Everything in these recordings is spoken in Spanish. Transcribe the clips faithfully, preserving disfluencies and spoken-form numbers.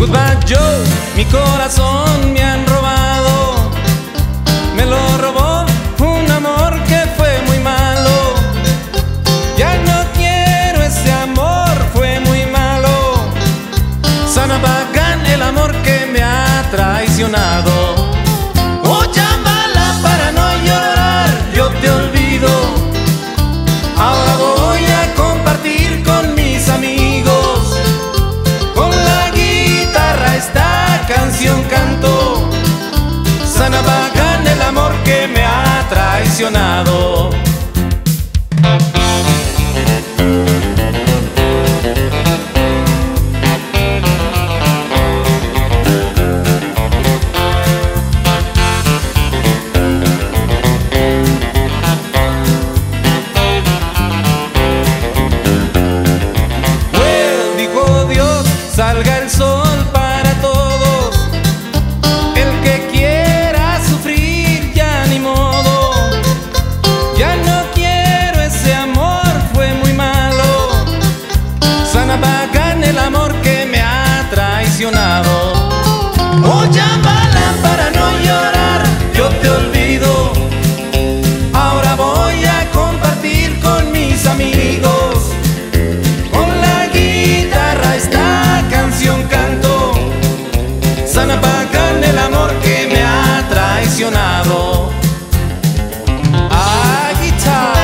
But yo, mi corazón me han robado. Me lo robó un amor que fue muy malo. Ya no quiero ese amor, fue muy malo. Sana bacán el amor que me ha traicionado. Oh, chambala, para no llorar, yo te olvido. Ahora voy a compartir con mis amigos. Con la guitarra esta canción canto. Sana bacán el amor que me ha traicionado. Salga el sol para todos. El que quiera sufrir ya ni modo. Ya no quiero ese amor, fue muy malo. Sana bacán el amor que me ha traicionado. Oh, chambala, para no llorar, yo te olvido. Ahora voy a compartir con mis amigos. Con la guitarra esta canción canto. Sana bacán el amor que me ha traicionado. Ah, guitarra.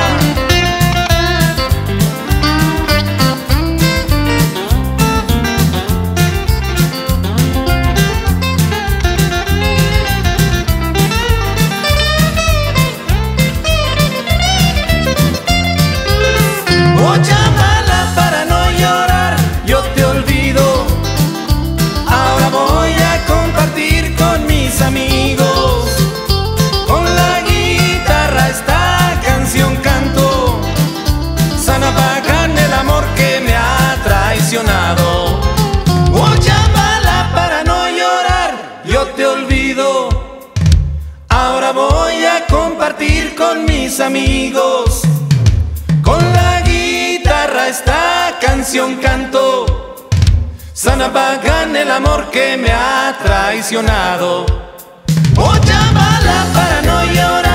Oh, chambala, para no llorar, yo te olvido. Ahora voy a compartir con mis amigos. Con la guitarra esta canción canto. Sana bacán el amor que me ha traicionado. Oh, chambala, para no llorar, yo te olvido. Ahora voy a compartir con mis amigos. Con la guitarra esta canción canto. Sana bacán el amor que me ha traicionado. Oh, chambala, para no llorar.